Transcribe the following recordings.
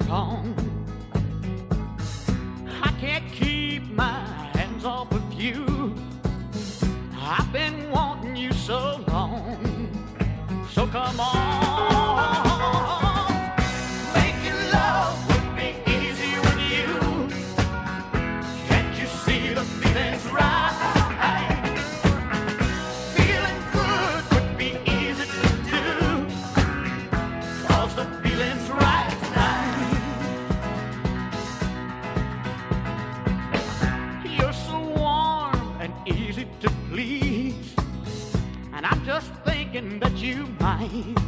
wrong. I can't keep my hands off of you. I've been wanting you so long. So come on. Making love would be easy with you. Can't you see the feeling's right? Feeling good would be easy to do, 'cause the feeling's right tonight. You're so warm and easy to please, and I'm just thinking that you might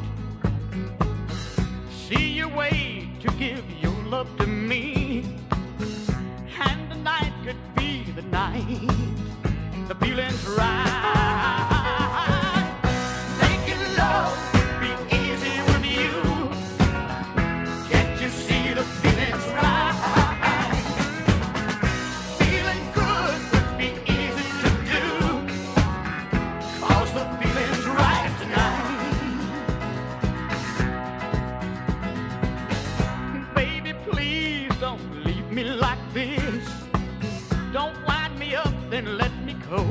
see your way to give your love to me, and tonight could be the night. The feeling's right. Making love would be easy with you. Can't you see the feeling's right? Feeling good would be easy to do, 'cause the feeling's right tonight. Baby, please don't leave me like this. Don't wind me up, then let me go.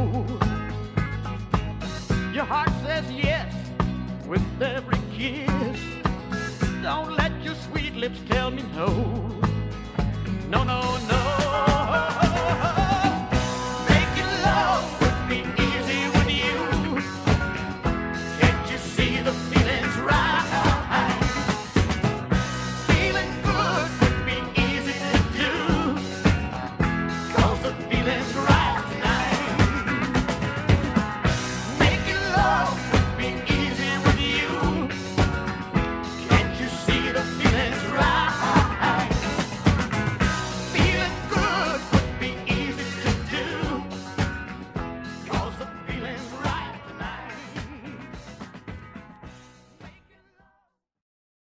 Your heart says yes with every kiss. Don't let your sweet lips tell me no. No, no, no.